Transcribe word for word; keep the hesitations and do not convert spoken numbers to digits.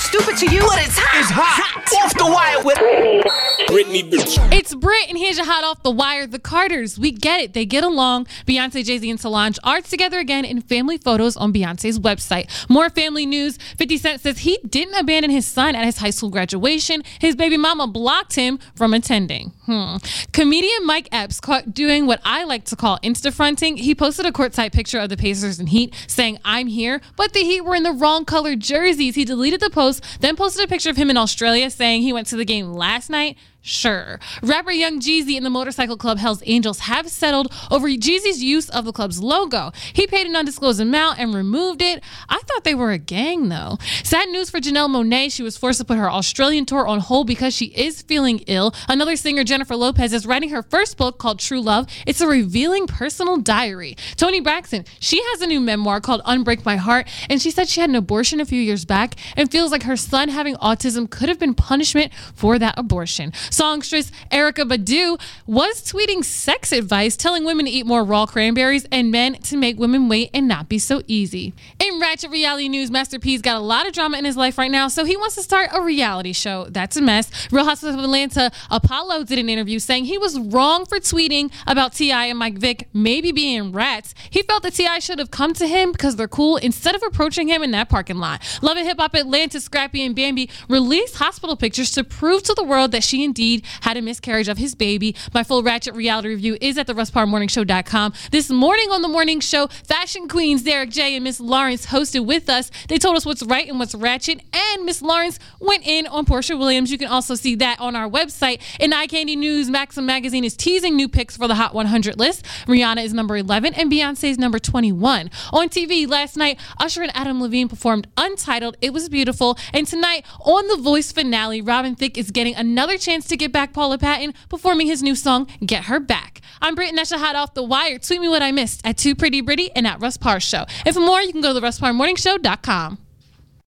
sound stupid to you? But it's hot. It's hot. Off the wire with Britney bitch. It's Brit, and here's your hot off the wire. The Carters, we get it. They get along. Beyonce, Jay-Z, and Solange are together again in family photos on Beyonce's website. More family news. fifty Cent says he didn't abandon his son at his high school graduation. His baby mama blocked him from attending. Hmm. Comedian Mike Epps caught doing what I like to call insta-fronting. He posted a courtside picture of the Pacers and Heat saying, "I'm here," but the Heat were in the wrong colored jerseys. He deleted the post, then posted a picture of him in Australia saying he went to the game last night. Sure. Rapper Young Jeezy and the motorcycle club Hells Angels have settled over Jeezy's use of the club's logo. He paid an undisclosed amount and removed it. I thought they were a gang, though. Sad news for Janelle Monáe. She was forced to put her Australian tour on hold because she is feeling ill. Another singer, Jennifer Lopez, is writing her first book called True Love. It's a revealing personal diary. Toni Braxton, she has a new memoir called Unbreak My Heart, and she said she had an abortion a few years back and feels like her son having autism could have been punishment for that abortion. Songstress Erykah Badu was tweeting sex advice, telling women to eat more raw cranberries and men to make women wait and not be so easy. In ratchet reality news, Master P's got a lot of drama in his life right now, so he wants to start a reality show. That's a mess. Real Housewives of Atlanta, Apollo did an interview saying he was wrong for tweeting about T I and Mike Vick maybe being rats. He felt that T I should have come to him because they're cool instead of approaching him in that parking lot. Love and Hip Hop Atlanta, Scrappy and Bambi released hospital pictures to prove to the world that she indeed had a miscarriage of his baby. My full ratchet reality review is at the russ parr morning show dot com. This morning on the morning show, fashion queens Derek J and Miss Lawrence hosted with us. They told us what's right and what's ratchet, and Miss Lawrence went in on Portia Williams. You can also see that on our website. In Eye Candy News, Maxim Magazine is teasing new picks for the Hot one hundred list. Rihanna is number eleven and Beyonce is number twenty-one. On T V last night, Usher and Adam Levine performed Untitled. It was beautiful. And tonight on The Voice finale, Robin Thicke is getting another chance to get back Paula Patton performing his new song, Get Her Back. I'm Brit, and that's your hot off the wire. Tweet me what I missed at Too Pretty Britty and at Russ Parr Show. And for more, you can go to the russ parr morning show dot com.